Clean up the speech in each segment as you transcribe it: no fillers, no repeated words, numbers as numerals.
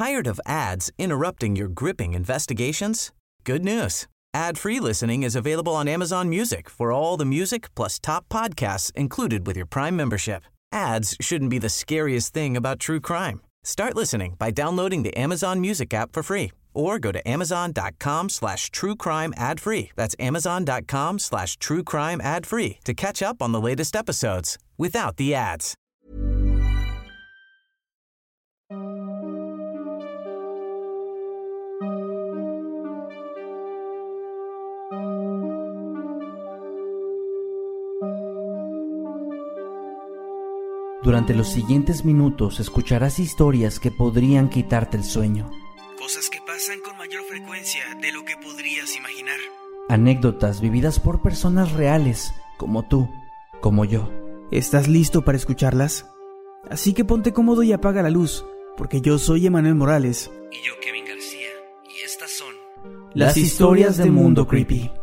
Tired of ads interrupting your gripping investigations? Good news. Ad-free listening is available on Amazon Music for all the music plus top podcasts included with your Prime membership. Ads shouldn't be the scariest thing about true crime. Start listening by downloading the Amazon Music app for free or go to amazon.com/truecrime ad-free. That's amazon.com/truecrime ad-free to catch up on the latest episodes without the ads. Durante los siguientes minutos escucharás historias que podrían quitarte el sueño. Cosas que pasan con mayor frecuencia de lo que podrías imaginar. Anécdotas vividas por personas reales, como tú, como yo. ¿Estás listo para escucharlas? Así que ponte cómodo y apaga la luz, porque yo soy Emanuel Morales. Y yo, Kevin García. Y estas son... las historias de Mundo Creepy.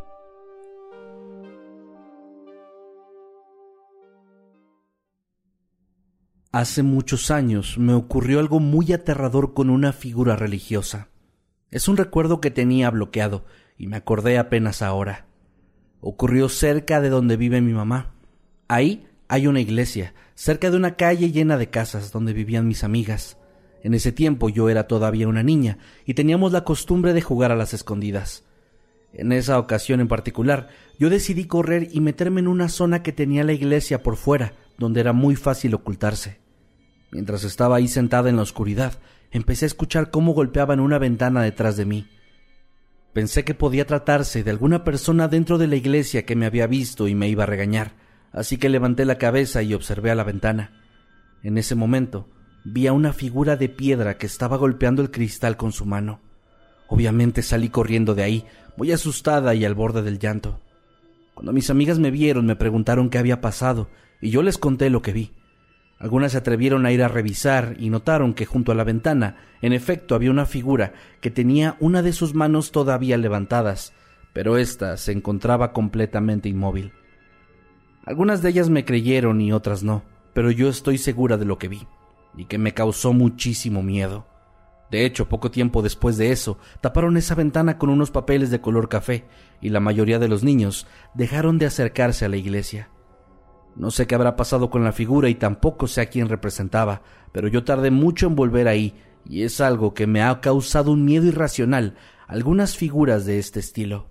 Hace muchos años me ocurrió algo muy aterrador con una figura religiosa. Es un recuerdo que tenía bloqueado y me acordé apenas ahora. Ocurrió cerca de donde vive mi mamá. Ahí hay una iglesia, cerca de una calle llena de casas donde vivían mis amigas. En ese tiempo yo era todavía una niña y teníamos la costumbre de jugar a las escondidas. En esa ocasión en particular, yo decidí correr y meterme en una zona que tenía la iglesia por fuera, donde era muy fácil ocultarse. Mientras estaba ahí sentada en la oscuridad, empecé a escuchar cómo golpeaban una ventana detrás de mí. Pensé que podía tratarse de alguna persona dentro de la iglesia que me había visto y me iba a regañar, así que levanté la cabeza y observé a la ventana. En ese momento, vi a una figura de piedra que estaba golpeando el cristal con su mano. Obviamente salí corriendo de ahí, muy asustada y al borde del llanto. Cuando mis amigas me vieron, me preguntaron qué había pasado, y yo les conté lo que vi. Algunas se atrevieron a ir a revisar y notaron que junto a la ventana, en efecto, había una figura que tenía una de sus manos todavía levantadas, pero ésta se encontraba completamente inmóvil. Algunas de ellas me creyeron y otras no, pero yo estoy segura de lo que vi, y que me causó muchísimo miedo. De hecho, poco tiempo después de eso, taparon esa ventana con unos papeles de color café, y la mayoría de los niños dejaron de acercarse a la iglesia. No sé qué habrá pasado con la figura y tampoco sé a quién representaba, pero yo tardé mucho en volver ahí, y es algo que me ha causado un miedo irracional, algunas figuras de este estilo.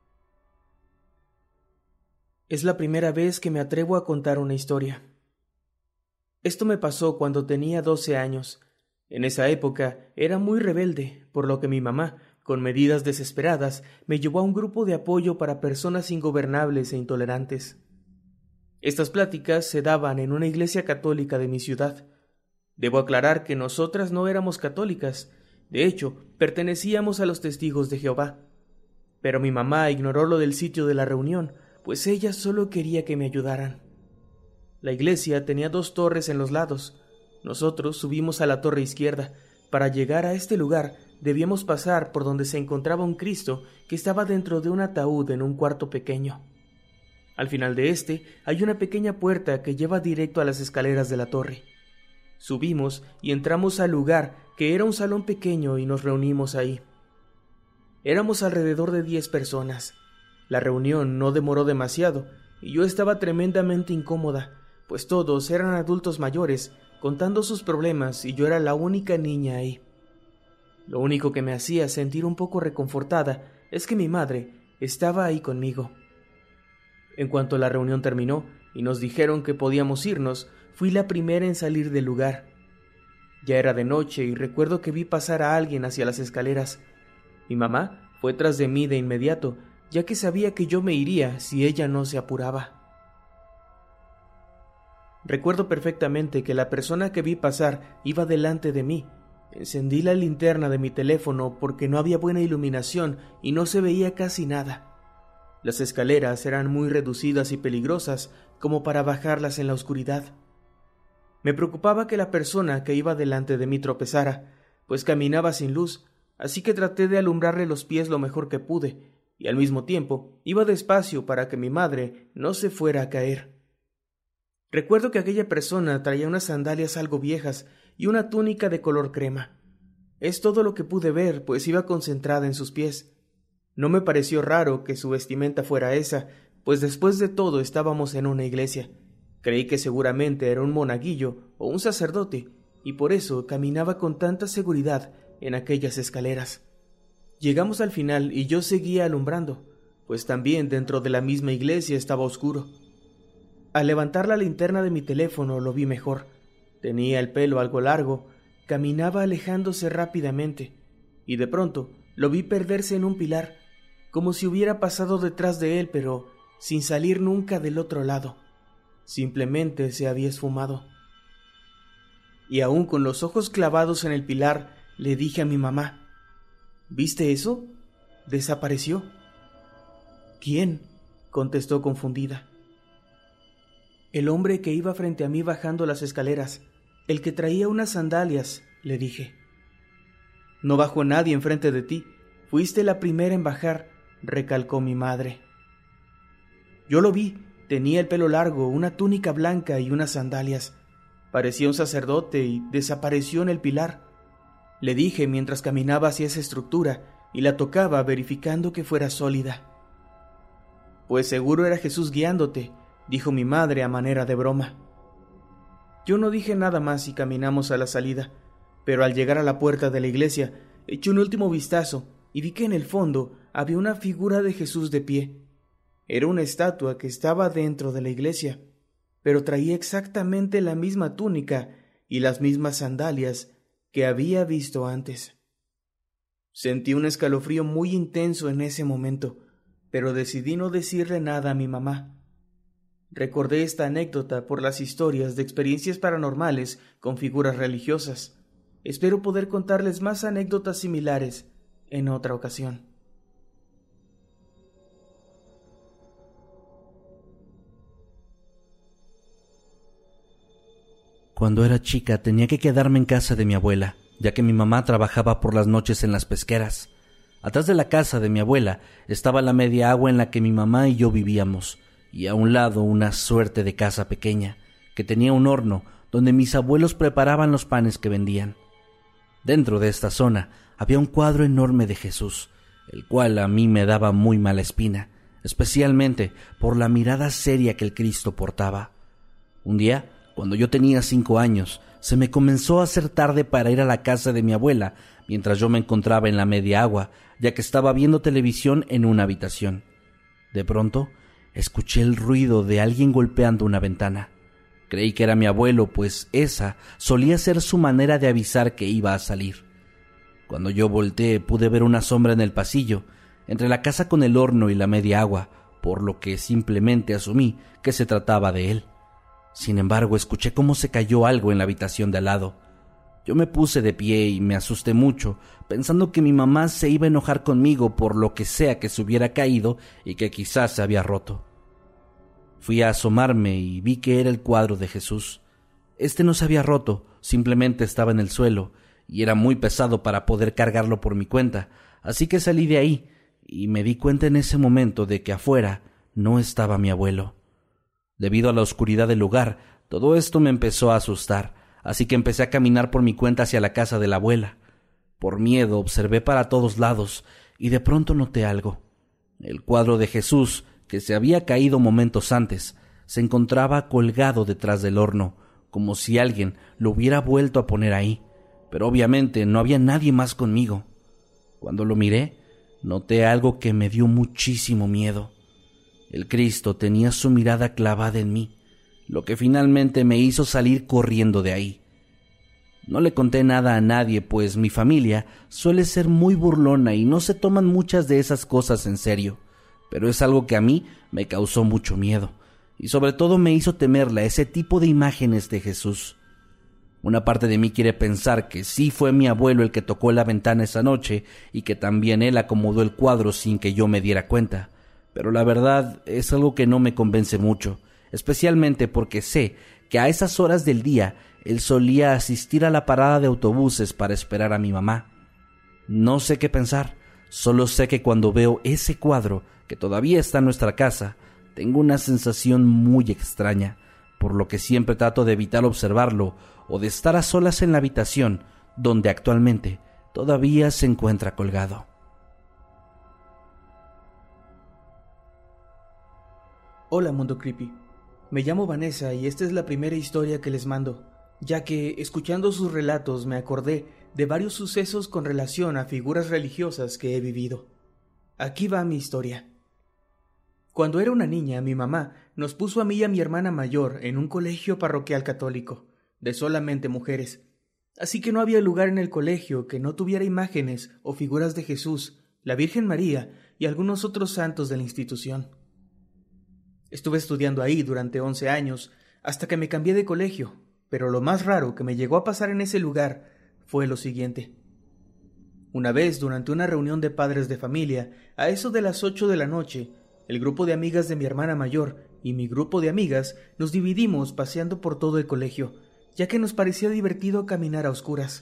Es la primera vez que me atrevo a contar una historia. Esto me pasó cuando tenía 12 años. En esa época era muy rebelde, por lo que mi mamá, con medidas desesperadas, me llevó a un grupo de apoyo para personas ingobernables e intolerantes. Estas pláticas se daban en una iglesia católica de mi ciudad. Debo aclarar que nosotras no éramos católicas, de hecho, pertenecíamos a los Testigos de Jehová. Pero mi mamá ignoró lo del sitio de la reunión, pues ella solo quería que me ayudaran. La iglesia tenía 2 torres en los lados. Nosotros subimos a la torre izquierda. Para llegar a este lugar, debíamos pasar por donde se encontraba un Cristo que estaba dentro de un ataúd en un cuarto pequeño. Al final de este hay una pequeña puerta que lleva directo a las escaleras de la torre. Subimos y entramos al lugar, que era un salón pequeño, y nos reunimos ahí. Éramos alrededor de 10 personas. La reunión no demoró demasiado, y yo estaba tremendamente incómoda, pues todos eran adultos mayores, contando sus problemas, y yo era la única niña ahí. Lo único que me hacía sentir un poco reconfortada es que mi madre estaba ahí conmigo. En cuanto la reunión terminó y nos dijeron que podíamos irnos, fui la primera en salir del lugar. Ya era de noche y recuerdo que vi pasar a alguien hacia las escaleras. Mi mamá fue tras de mí de inmediato, ya que sabía que yo me iría si ella no se apuraba. Recuerdo perfectamente que la persona que vi pasar iba delante de mí. Encendí la linterna de mi teléfono porque no había buena iluminación y no se veía casi nada. Las escaleras eran muy reducidas y peligrosas como para bajarlas en la oscuridad. Me preocupaba que la persona que iba delante de mí tropezara, pues caminaba sin luz, así que traté de alumbrarle los pies lo mejor que pude, y al mismo tiempo iba despacio para que mi madre no se fuera a caer. Recuerdo que aquella persona traía unas sandalias algo viejas y una túnica de color crema. Es todo lo que pude ver, pues iba concentrada en sus pies. No me pareció raro que su vestimenta fuera esa, pues después de todo estábamos en una iglesia. Creí que seguramente era un monaguillo o un sacerdote, y por eso caminaba con tanta seguridad en aquellas escaleras. Llegamos al final y yo seguía alumbrando, pues también dentro de la misma iglesia estaba oscuro. Al levantar la linterna de mi teléfono lo vi mejor. Tenía el pelo algo largo, caminaba alejándose rápidamente, y de pronto lo vi perderse en un pilar, como si hubiera pasado detrás de él, pero sin salir nunca del otro lado. Simplemente se había esfumado. Y aún con los ojos clavados en el pilar, le dije a mi mamá: ¿Viste eso? Desapareció. ¿Quién?, contestó confundida. El hombre que iba frente a mí bajando las escaleras, el que traía unas sandalias, le dije. No bajó nadie enfrente de ti, fuiste la primera en bajar, recalcó mi madre. Yo lo vi, tenía el pelo largo, una túnica blanca y unas sandalias. Parecía un sacerdote y desapareció en el pilar. Le dije mientras caminaba hacia esa estructura y la tocaba verificando que fuera sólida. Pues seguro era Jesús guiándote, dijo mi madre a manera de broma. Yo no dije nada más y caminamos a la salida, pero al llegar a la puerta de la iglesia, eché un último vistazo y vi que en el fondo había una figura de Jesús de pie. Era una estatua que estaba dentro de la iglesia, pero traía exactamente la misma túnica y las mismas sandalias que había visto antes. Sentí un escalofrío muy intenso en ese momento, pero decidí no decirle nada a mi mamá. Recordé esta anécdota por las historias de experiencias paranormales con figuras religiosas. Espero poder contarles más anécdotas similares en otra ocasión. Cuando era chica tenía que quedarme en casa de mi abuela, ya que mi mamá trabajaba por las noches en las pesqueras. Atrás de la casa de mi abuela estaba la media agua en la que mi mamá y yo vivíamos, y a un lado una suerte de casa pequeña, que tenía un horno donde mis abuelos preparaban los panes que vendían. Dentro de esta zona había un cuadro enorme de Jesús, el cual a mí me daba muy mala espina, especialmente por la mirada seria que el Cristo portaba. Un día, cuando yo tenía 5 años, se me comenzó a hacer tarde para ir a la casa de mi abuela, mientras yo me encontraba en la media agua, ya que estaba viendo televisión en una habitación. De pronto, escuché el ruido de alguien golpeando una ventana. Creí que era mi abuelo, pues esa solía ser su manera de avisar que iba a salir. Cuando yo volteé, pude ver una sombra en el pasillo, entre la casa con el horno y la media agua, por lo que simplemente asumí que se trataba de él. Sin embargo, escuché cómo se cayó algo en la habitación de al lado. Yo me puse de pie y me asusté mucho, pensando que mi mamá se iba a enojar conmigo por lo que sea que se hubiera caído y que quizás se había roto. Fui a asomarme y vi que era el cuadro de Jesús. Este no se había roto, simplemente estaba en el suelo, y era muy pesado para poder cargarlo por mi cuenta, así que salí de ahí, y me di cuenta en ese momento de que afuera no estaba mi abuelo. Debido a la oscuridad del lugar, todo esto me empezó a asustar, así que empecé a caminar por mi cuenta hacia la casa de la abuela. Por miedo observé para todos lados, y de pronto noté algo. El cuadro de Jesús, que se había caído momentos antes, se encontraba colgado detrás del horno, como si alguien lo hubiera vuelto a poner ahí, pero obviamente no había nadie más conmigo. Cuando lo miré, noté algo que me dio muchísimo miedo. El Cristo tenía su mirada clavada en mí, lo que finalmente me hizo salir corriendo de ahí. No le conté nada a nadie, pues mi familia suele ser muy burlona y no se toman muchas de esas cosas en serio, pero es algo que a mí me causó mucho miedo, y sobre todo me hizo temerle a ese tipo de imágenes de Jesús. Una parte de mí quiere pensar que sí fue mi abuelo el que tocó la ventana esa noche y que también él acomodó el cuadro sin que yo me diera cuenta, pero la verdad es algo que no me convence mucho, especialmente porque sé que a esas horas del día él solía asistir a la parada de autobuses para esperar a mi mamá. No sé qué pensar, solo sé que cuando veo ese cuadro, que todavía está en nuestra casa, tengo una sensación muy extraña, por lo que siempre trato de evitar observarlo o de estar a solas en la habitación donde actualmente todavía se encuentra colgado. Hola Mundo Creepy, me llamo Vanessa y esta es la primera historia que les mando, ya que escuchando sus relatos me acordé de varios sucesos con relación a figuras religiosas que he vivido. Aquí va mi historia. Cuando era una niña, mi mamá nos puso a mí y a mi hermana mayor en un colegio parroquial católico, de solamente mujeres, así que no había lugar en el colegio que no tuviera imágenes o figuras de Jesús, la Virgen María y algunos otros santos de la institución. Estuve estudiando ahí durante 11 años, hasta que me cambié de colegio, pero lo más raro que me llegó a pasar en ese lugar fue lo siguiente. Una vez, durante una reunión de padres de familia, a eso de las 8 de la noche, el grupo de amigas de mi hermana mayor y mi grupo de amigas nos dividimos paseando por todo el colegio, ya que nos parecía divertido caminar a oscuras.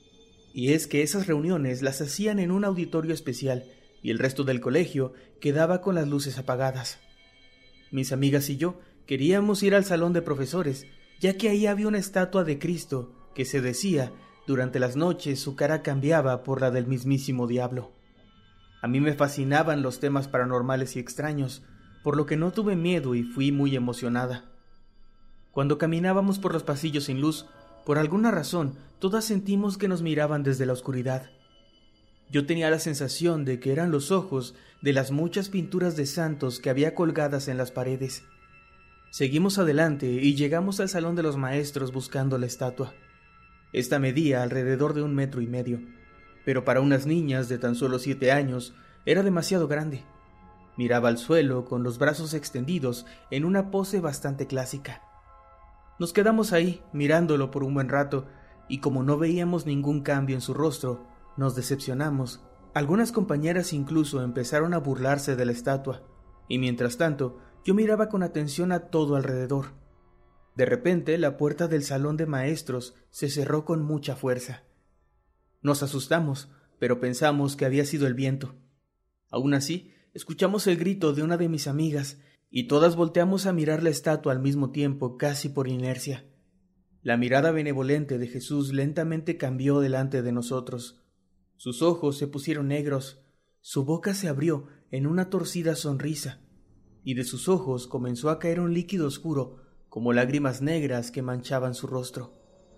Y es que esas reuniones las hacían en un auditorio especial, y el resto del colegio quedaba con las luces apagadas. Mis amigas y yo queríamos ir al salón de profesores, ya que ahí había una estatua de Cristo que se decía, durante las noches su cara cambiaba por la del mismísimo diablo. A mí me fascinaban los temas paranormales y extraños, por lo que no tuve miedo y fui muy emocionada. Cuando caminábamos por los pasillos sin luz, por alguna razón, todas sentimos que nos miraban desde la oscuridad. Yo tenía la sensación de que eran los ojos de las muchas pinturas de santos que había colgadas en las paredes. Seguimos adelante y llegamos al salón de los maestros buscando la estatua. Esta medía alrededor de 1,5 metros, pero para unas niñas de tan solo 7 años era demasiado grande. Miraba al suelo con los brazos extendidos en una pose bastante clásica. Nos quedamos ahí mirándolo por un buen rato y como no veíamos ningún cambio en su rostro, nos decepcionamos. Algunas compañeras incluso empezaron a burlarse de la estatua, y mientras tanto yo miraba con atención a todo alrededor. De repente la puerta del salón de maestros se cerró con mucha fuerza. Nos asustamos, pero pensamos que había sido el viento. Aún así, escuchamos el grito de una de mis amigas, y todas volteamos a mirar la estatua al mismo tiempo, casi por inercia. La mirada benevolente de Jesús lentamente cambió delante de nosotros. Sus ojos se pusieron negros, su boca se abrió en una torcida sonrisa, y de sus ojos comenzó a caer un líquido oscuro, como lágrimas negras que manchaban su rostro.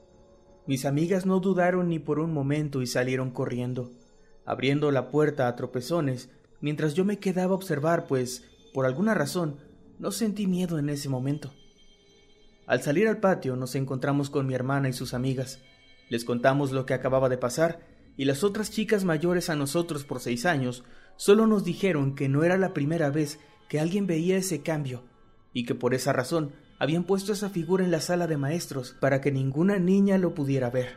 Mis amigas no dudaron ni por un momento y salieron corriendo, abriendo la puerta a tropezones, mientras yo me quedaba a observar, pues, por alguna razón, no sentí miedo en ese momento. Al salir al patio nos encontramos con mi hermana y sus amigas. Les contamos lo que acababa de pasar, y las otras chicas mayores a nosotros por 6 años solo nos dijeron que no era la primera vez que alguien veía ese cambio, y que por esa razón habían puesto esa figura en la sala de maestros para que ninguna niña lo pudiera ver.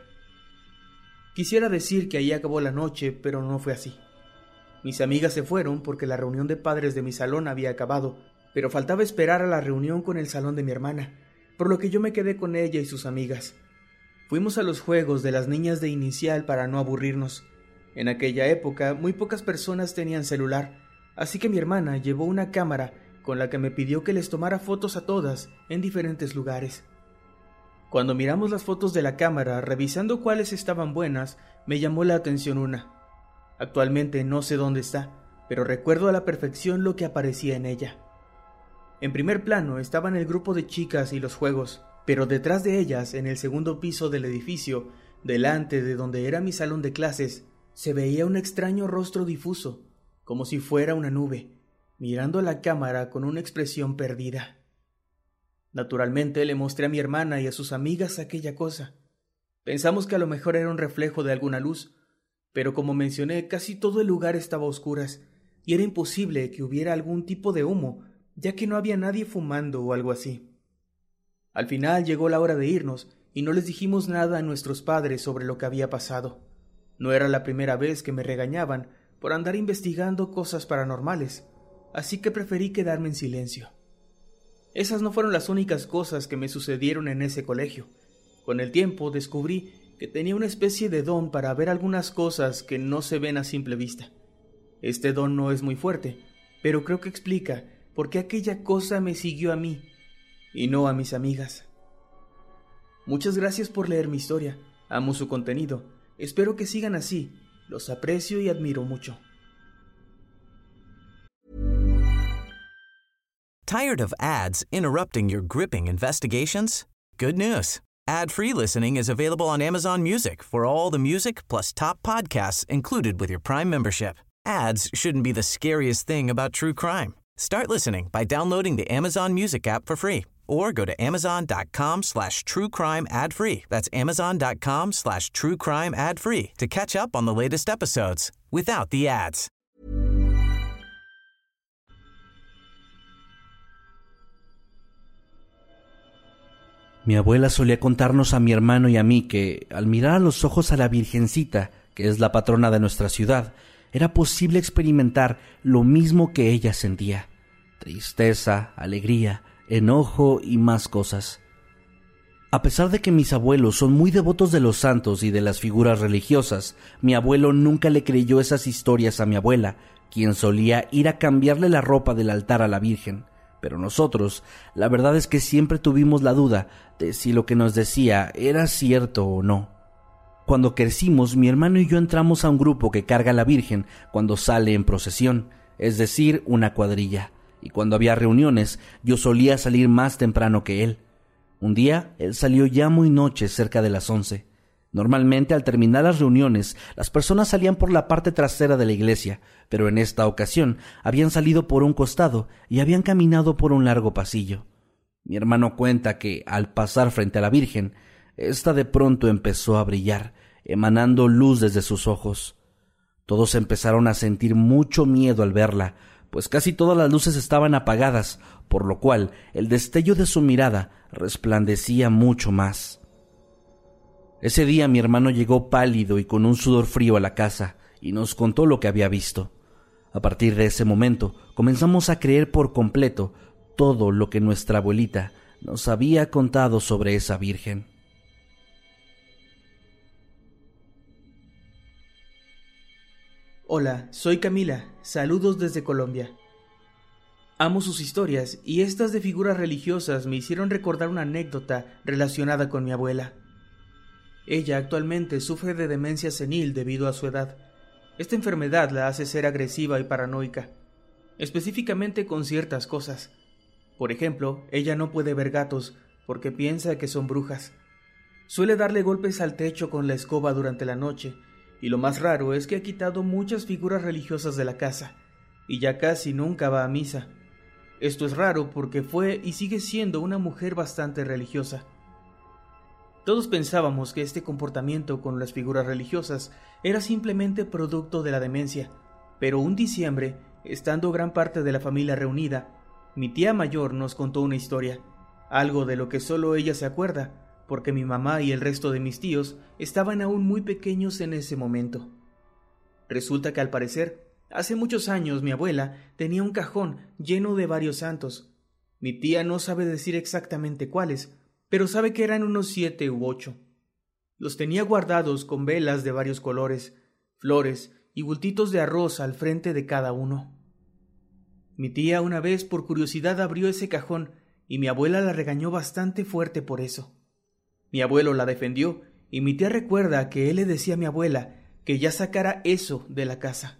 Quisiera decir que ahí acabó la noche, pero no fue así. Mis amigas se fueron porque la reunión de padres de mi salón había acabado, pero faltaba esperar a la reunión con el salón de mi hermana, por lo que yo me quedé con ella y sus amigas. Fuimos a los juegos de las niñas de inicial para no aburrirnos. En aquella época muy pocas personas tenían celular, así que mi hermana llevó una cámara con la que me pidió que les tomara fotos a todas en diferentes lugares. Cuando miramos las fotos de la cámara, revisando cuáles estaban buenas, me llamó la atención una. Actualmente no sé dónde está, pero recuerdo a la perfección lo que aparecía en ella. En primer plano estaban el grupo de chicas y los juegos, pero detrás de ellas, en el segundo piso del edificio, delante de donde era mi salón de clases, se veía un extraño rostro difuso, como si fuera una nube, mirando a la cámara con una expresión perdida. Naturalmente le mostré a mi hermana y a sus amigas aquella cosa. Pensamos que a lo mejor era un reflejo de alguna luz, pero como mencioné, casi todo el lugar estaba a oscuras, y era imposible que hubiera algún tipo de humo, ya que no había nadie fumando o algo así. Al final llegó la hora de irnos y no les dijimos nada a nuestros padres sobre lo que había pasado. No era la primera vez que me regañaban por andar investigando cosas paranormales, así que preferí quedarme en silencio. Esas no fueron las únicas cosas que me sucedieron en ese colegio. Con el tiempo descubrí que tenía una especie de don para ver algunas cosas que no se ven a simple vista. Este don no es muy fuerte, pero creo que explica por qué aquella cosa me siguió a mí y no a mis amigas. Muchas gracias por leer mi historia. Amo su contenido. Espero que sigan así Los aprecio y admiro mucho. Tired of ads interrupting your gripping investigations? Good news. Ad-free listening is available on Amazon Music for all the music plus top podcasts included with your Prime membership. Ads shouldn't be the scariest thing about true crime. Start listening by downloading the Amazon Music app for free or go to amazon.com/truecrime ad-free. That's amazon.com/truecrime ad-free to catch up on the latest episodes without the ads. Mi abuela solía contarnos a mi hermano y a mí que, al mirar a los ojos a la Virgencita, que es la patrona de nuestra ciudad, era posible experimentar lo mismo que ella sentía: tristeza, alegría, enojo y más cosas. A pesar de que mis abuelos son muy devotos de los santos y de las figuras religiosas, mi abuelo nunca le creyó esas historias a mi abuela, quien solía ir a cambiarle la ropa del altar a la Virgen. Pero nosotros, la verdad es que siempre tuvimos la duda de si lo que nos decía era cierto o no. Cuando crecimos, mi hermano y yo entramos a un grupo que carga a la Virgen cuando sale en procesión, es decir, una cuadrilla, y cuando había reuniones, yo solía salir más temprano que él. Un día, él salió ya muy noche, cerca de las 11. Normalmente, al terminar las reuniones, las personas salían por la parte trasera de la iglesia, pero en esta ocasión habían salido por un costado y habían caminado por un largo pasillo. Mi hermano cuenta que, al pasar frente a la Virgen, ésta de pronto empezó a brillar, emanando luz desde sus ojos. Todos empezaron a sentir mucho miedo al verla, pues casi todas las luces estaban apagadas, por lo cual el destello de su mirada resplandecía mucho más. Ese día mi hermano llegó pálido y con un sudor frío a la casa y nos contó lo que había visto. A partir de ese momento comenzamos a creer por completo todo lo que nuestra abuelita nos había contado sobre esa Virgen. Hola, soy Camila. Saludos desde Colombia. Amo sus historias y estas de figuras religiosas me hicieron recordar una anécdota relacionada con mi abuela. Ella actualmente sufre de demencia senil debido a su edad. Esta enfermedad la hace ser agresiva y paranoica, específicamente con ciertas cosas. Por ejemplo, ella no puede ver gatos porque piensa que son brujas. Suele darle golpes al techo con la escoba durante la noche, y lo más raro es que ha quitado muchas figuras religiosas de la casa, y ya casi nunca va a misa. Esto es raro porque fue y sigue siendo una mujer bastante religiosa. Todos pensábamos que este comportamiento con las figuras religiosas era simplemente producto de la demencia, pero un diciembre, estando gran parte de la familia reunida, mi tía mayor nos contó una historia, algo de lo que solo ella se acuerda, porque mi mamá y el resto de mis tíos estaban aún muy pequeños en ese momento. Resulta que al parecer, hace muchos años mi abuela tenía un cajón lleno de varios santos. Mi tía no sabe decir exactamente cuáles, pero sabe que eran unos 7 u 8. Los tenía guardados con velas de varios colores, flores y bultitos de arroz al frente de cada uno. Mi tía una vez por curiosidad abrió ese cajón y mi abuela la regañó bastante fuerte por eso. Mi abuelo la defendió y mi tía recuerda que él le decía a mi abuela que ya sacara eso de la casa.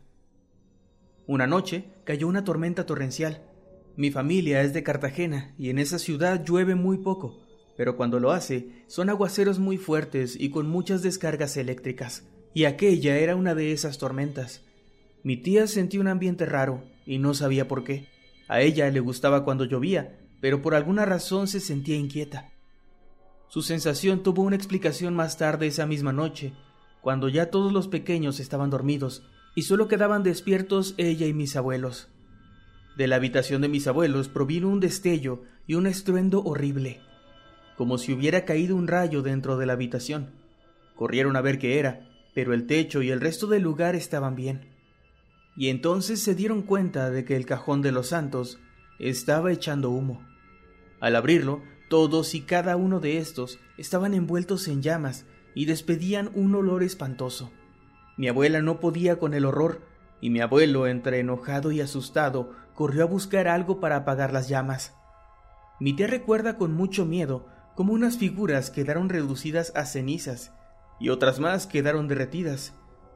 Una noche cayó una tormenta torrencial. Mi familia es de Cartagena y en esa ciudad llueve muy poco, pero cuando lo hace son aguaceros muy fuertes y con muchas descargas eléctricas, y aquella era una de esas tormentas. Mi tía sentía un ambiente raro y no sabía por qué. A ella le gustaba cuando llovía, pero por alguna razón se sentía inquieta. Su sensación tuvo una explicación más tarde esa misma noche, cuando ya todos los pequeños estaban dormidos y solo quedaban despiertos ella y mis abuelos. De la habitación de mis abuelos provino un destello y un estruendo horrible, como si hubiera caído un rayo dentro de la habitación. Corrieron a ver qué era, pero el techo y el resto del lugar estaban bien. Y entonces se dieron cuenta de que el cajón de los santos estaba echando humo. Al abrirlo, todos y cada uno de estos estaban envueltos en llamas y despedían un olor espantoso. Mi abuela no podía con el horror, y mi abuelo, entre enojado y asustado, corrió a buscar algo para apagar las llamas. Mi tía recuerda con mucho miedo cómo unas figuras quedaron reducidas a cenizas y otras más quedaron derretidas,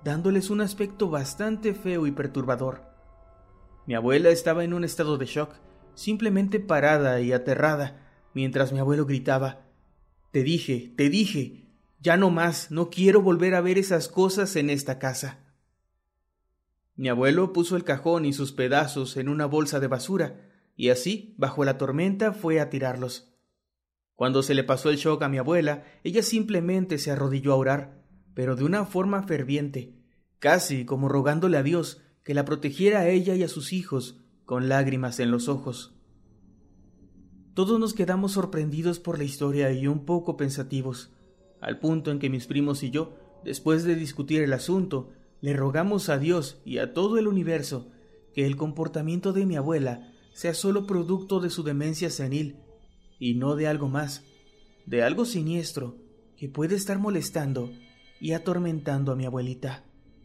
dándoles un aspecto bastante feo y perturbador. Mi abuela estaba en un estado de shock, simplemente parada y aterrada, mientras mi abuelo gritaba: te dije, ya no más, no quiero volver a ver esas cosas en esta casa. Mi abuelo puso el cajón y sus pedazos en una bolsa de basura, y así, bajo la tormenta, fue a tirarlos. Cuando se le pasó el shock a mi abuela, ella simplemente se arrodilló a orar, pero de una forma ferviente, casi como rogándole a Dios que la protegiera a ella y a sus hijos, con lágrimas en los ojos. Todos nos quedamos sorprendidos por la historia y un poco pensativos, al punto en que mis primos y yo, después de discutir el asunto, le rogamos a Dios y a todo el universo que el comportamiento de mi abuela sea solo producto de su demencia senil y no de algo más, de algo siniestro que puede estar molestando y atormentando a mi abuelita.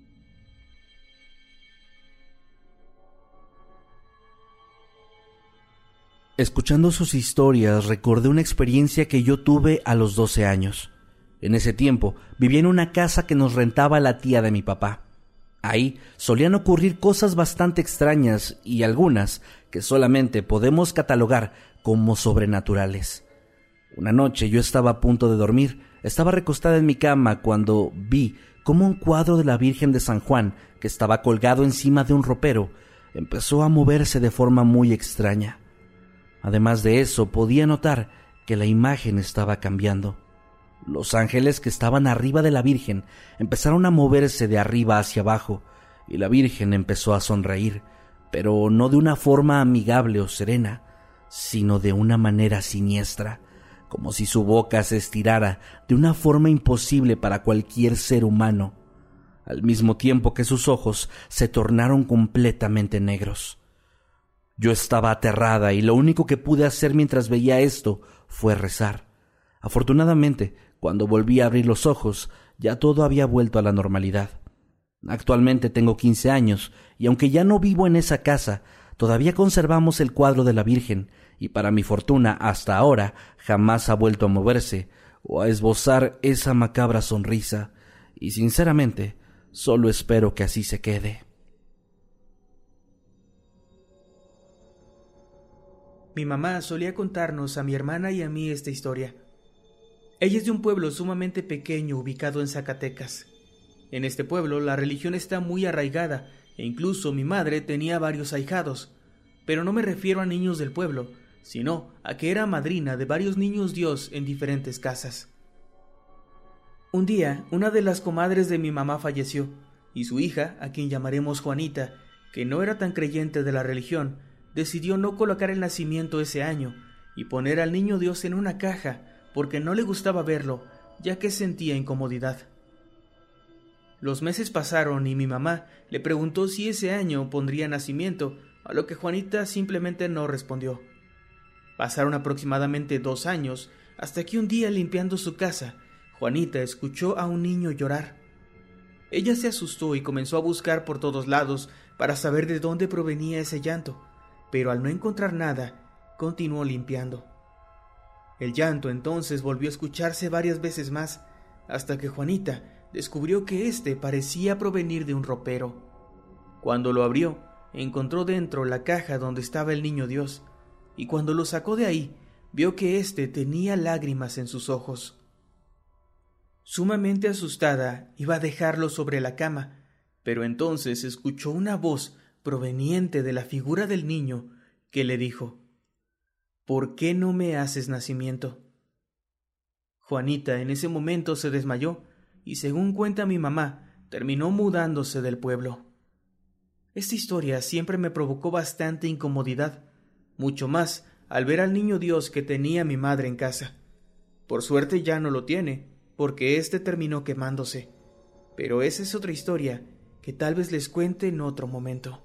Escuchando sus historias, recordé una experiencia que yo tuve a los 12 años. En ese tiempo, vivía en una casa que nos rentaba la tía de mi papá. Ahí solían ocurrir cosas bastante extrañas y algunas que solamente podemos catalogar como sobrenaturales. Una noche yo estaba a punto de dormir, estaba recostada en mi cama cuando vi cómo un cuadro de la Virgen de San Juan, que estaba colgado encima de un ropero, empezó a moverse de forma muy extraña. Además de eso, podía notar que la imagen estaba cambiando. Los ángeles que estaban arriba de la Virgen empezaron a moverse de arriba hacia abajo, y la Virgen empezó a sonreír, pero no de una forma amigable o serena, sino de una manera siniestra, como si su boca se estirara de una forma imposible para cualquier ser humano, al mismo tiempo que sus ojos se tornaron completamente negros. Yo estaba aterrada y lo único que pude hacer mientras veía esto fue rezar. Afortunadamente, cuando volví a abrir los ojos, ya todo había vuelto a la normalidad. Actualmente tengo 15 años y aunque ya no vivo en esa casa, todavía conservamos el cuadro de la Virgen y para mi fortuna hasta ahora jamás ha vuelto a moverse o a esbozar esa macabra sonrisa y sinceramente solo espero que así se quede. Mi mamá solía contarnos a mi hermana y a mí esta historia. Ella es de un pueblo sumamente pequeño ubicado en Zacatecas. En este pueblo la religión está muy arraigada e incluso mi madre tenía varios ahijados, pero no me refiero a niños del pueblo, sino a que era madrina de varios niños Dios en diferentes casas. Un día, una de las comadres de mi mamá falleció y su hija, a quien llamaremos Juanita, que no era tan creyente de la religión, decidió no colocar el nacimiento ese año y poner al niño Dios en una caja porque no le gustaba verlo, ya que sentía incomodidad. Los meses pasaron y mi mamá le preguntó si ese año pondría nacimiento, a lo que Juanita simplemente no respondió. Pasaron aproximadamente 2 años, hasta que un día limpiando su casa, Juanita escuchó a un niño llorar. Ella se asustó y comenzó a buscar por todos lados para saber de dónde provenía ese llanto, pero al no encontrar nada, continuó limpiando. El llanto entonces volvió a escucharse varias veces más, hasta que Juanita descubrió que éste parecía provenir de un ropero. Cuando lo abrió, encontró dentro la caja donde estaba el niño Dios, y cuando lo sacó de ahí, vio que éste tenía lágrimas en sus ojos. Sumamente asustada, iba a dejarlo sobre la cama, pero entonces escuchó una voz proveniente de la figura del niño que le dijo: ¿Por qué no me haces nacimiento? Juanita en ese momento se desmayó y, según cuenta mi mamá, terminó mudándose del pueblo. Esta historia siempre me provocó bastante incomodidad, mucho más al ver al niño Dios que tenía mi madre en casa. Por suerte ya no lo tiene, porque éste terminó quemándose, pero esa es otra historia que tal vez les cuente en otro momento.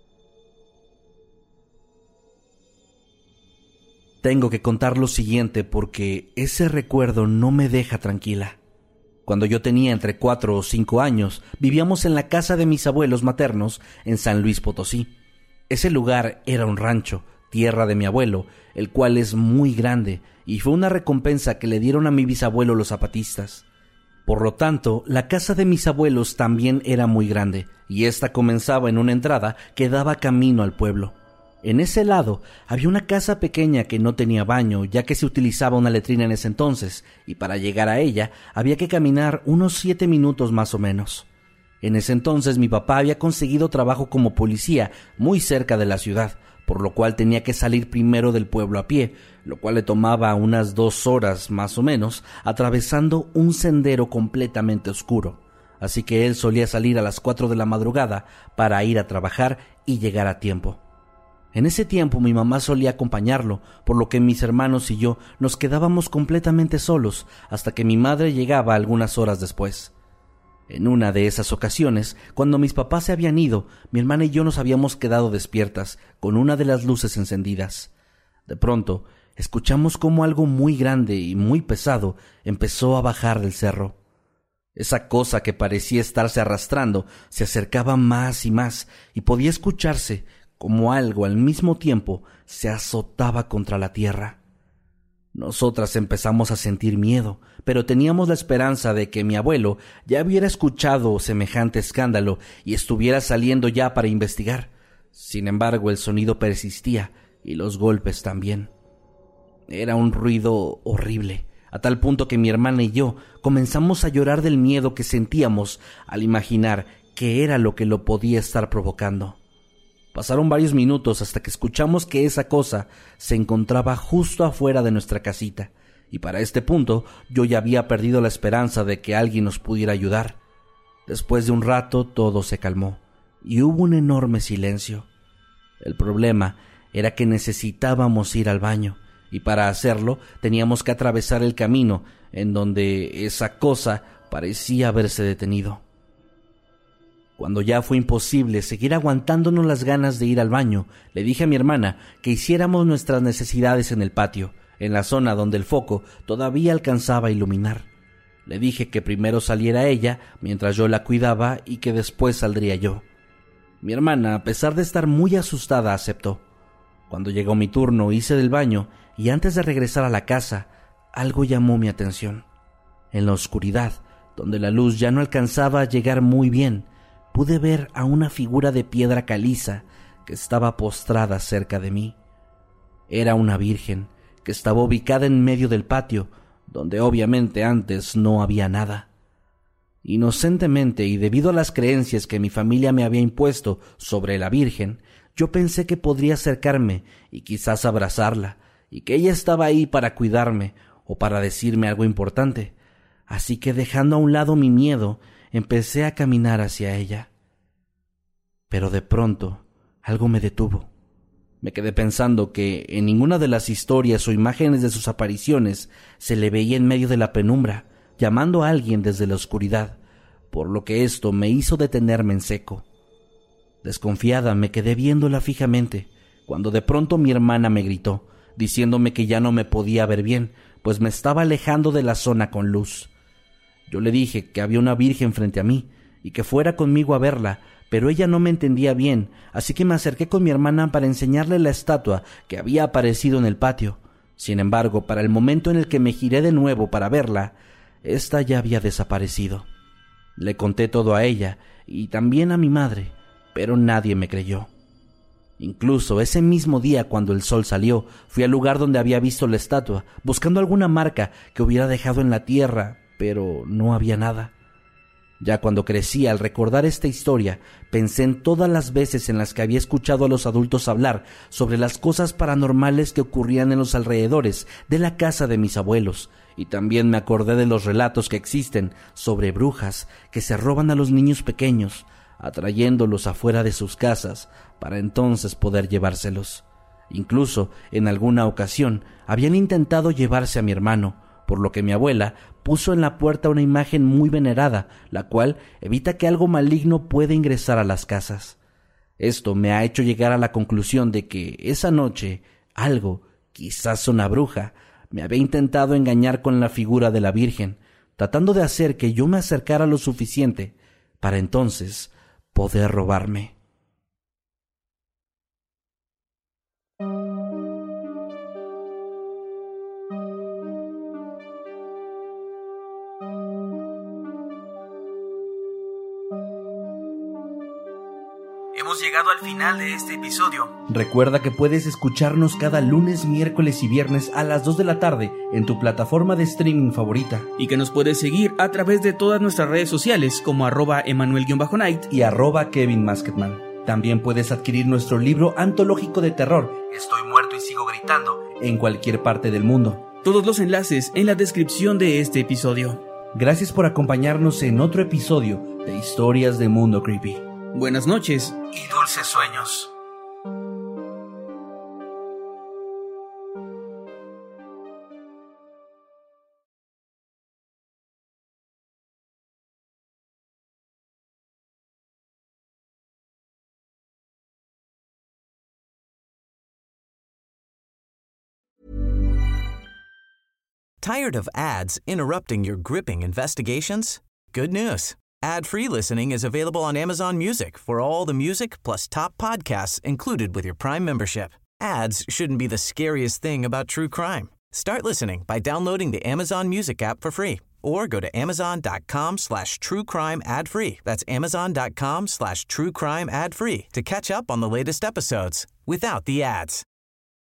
Tengo que contar lo siguiente porque ese recuerdo no me deja tranquila. Cuando yo tenía entre 4 o 5 años, vivíamos en la casa de mis abuelos maternos en San Luis Potosí. Ese lugar era un rancho, tierra de mi abuelo, el cual es muy grande, y fue una recompensa que le dieron a mi bisabuelo los zapatistas. Por lo tanto, la casa de mis abuelos también era muy grande, y ésta comenzaba en una entrada que daba camino al pueblo. En ese lado había una casa pequeña que no tenía baño, ya que se utilizaba una letrina en ese entonces, y para llegar a ella había que caminar unos 7 minutos más o menos. En ese entonces mi papá había conseguido trabajo como policía muy cerca de la ciudad, por lo cual tenía que salir primero del pueblo a pie, lo cual le tomaba unas 2 horas más o menos, atravesando un sendero completamente oscuro. Así que él solía salir a las 4 de la madrugada para ir a trabajar y llegar a tiempo. En ese tiempo mi mamá solía acompañarlo, por lo que mis hermanos y yo nos quedábamos completamente solos hasta que mi madre llegaba algunas horas después. En una de esas ocasiones, cuando mis papás se habían ido, mi hermana y yo nos habíamos quedado despiertas, con una de las luces encendidas. De pronto, escuchamos cómo algo muy grande y muy pesado empezó a bajar del cerro. Esa cosa que parecía estarse arrastrando se acercaba más y más, y podía escucharse como algo al mismo tiempo se azotaba contra la tierra. Nosotras empezamos a sentir miedo, pero teníamos la esperanza de que mi abuelo ya hubiera escuchado semejante escándalo y estuviera saliendo ya para investigar. Sin embargo, el sonido persistía y los golpes también. Era un ruido horrible, a tal punto que mi hermana y yo comenzamos a llorar del miedo que sentíamos al imaginar qué era lo que lo podía estar provocando. Pasaron varios minutos hasta que escuchamos que esa cosa se encontraba justo afuera de nuestra casita, y para este punto yo ya había perdido la esperanza de que alguien nos pudiera ayudar. Después de un rato todo se calmó, y hubo un enorme silencio. El problema era que necesitábamos ir al baño, y para hacerlo teníamos que atravesar el camino en donde esa cosa parecía haberse detenido. Cuando ya fue imposible seguir aguantándonos las ganas de ir al baño, le dije a mi hermana que hiciéramos nuestras necesidades en el patio, en la zona donde el foco todavía alcanzaba a iluminar. Le dije que primero saliera ella mientras yo la cuidaba y que después saldría yo. Mi hermana, a pesar de estar muy asustada, aceptó. Cuando llegó mi turno, hice del baño y antes de regresar a la casa, algo llamó mi atención. En la oscuridad, donde la luz ya no alcanzaba a llegar muy bien, pude ver a una figura de piedra caliza que estaba postrada cerca de mí. Era una virgen que estaba ubicada en medio del patio, donde obviamente antes no había nada. Inocentemente y debido a las creencias que mi familia me había impuesto sobre la virgen, yo pensé que podría acercarme y quizás abrazarla, y que ella estaba ahí para cuidarme o para decirme algo importante. Así que dejando a un lado mi miedo, empecé a caminar hacia ella. Pero de pronto, algo me detuvo. Me quedé pensando que en ninguna de las historias o imágenes de sus apariciones se le veía en medio de la penumbra, llamando a alguien desde la oscuridad, por lo que esto me hizo detenerme en seco. Desconfiada, me quedé viéndola fijamente, cuando de pronto mi hermana me gritó, diciéndome que ya no me podía ver bien, pues me estaba alejando de la zona con luz. Yo le dije que había una virgen frente a mí y que fuera conmigo a verla, pero ella no me entendía bien, así que me acerqué con mi hermana para enseñarle la estatua que había aparecido en el patio. Sin embargo, para el momento en el que me giré de nuevo para verla, ésta ya había desaparecido. Le conté todo a ella y también a mi madre, pero nadie me creyó. Incluso ese mismo día, cuando el sol salió, fui al lugar donde había visto la estatua, buscando alguna marca que hubiera dejado en la tierra, pero no había nada. Ya cuando crecí, al recordar esta historia, pensé en todas las veces en las que había escuchado a los adultos hablar sobre las cosas paranormales que ocurrían en los alrededores de la casa de mis abuelos, y también me acordé de los relatos que existen sobre brujas que se roban a los niños pequeños, atrayéndolos afuera de sus casas para entonces poder llevárselos. Incluso, en alguna ocasión, habían intentado llevarse a mi hermano, por lo que mi abuela puso en la puerta una imagen muy venerada, la cual evita que algo maligno pueda ingresar a las casas. Esto me ha hecho llegar a la conclusión de que esa noche algo, quizás una bruja, me había intentado engañar con la figura de la Virgen, tratando de hacer que yo me acercara lo suficiente para entonces poder robarme. Hemos llegado al final de este episodio. Recuerda que puedes escucharnos cada lunes, miércoles y viernes a las 2 de la tarde en tu plataforma de streaming favorita. Y que nos puedes seguir a través de todas nuestras redes sociales como @Emanuel_Night y @KevinMasketman. También puedes adquirir nuestro libro antológico de terror, Estoy muerto y sigo gritando, en cualquier parte del mundo. Todos los enlaces en la descripción de este episodio. Gracias por acompañarnos en otro episodio de Historias de Mundo Creepy. Buenas noches Y dulces sueños. Tired of ads interrupting your gripping investigations? Good news. Ad-free listening is available on Amazon Music for all the music plus top podcasts included with your Prime membership. Ads shouldn't be the scariest thing about true crime. Start listening by downloading the Amazon Music app for free or go to amazon.com/truecrime ad-free. That's amazon.com/truecrime ad-free to catch up on the latest episodes without the ads.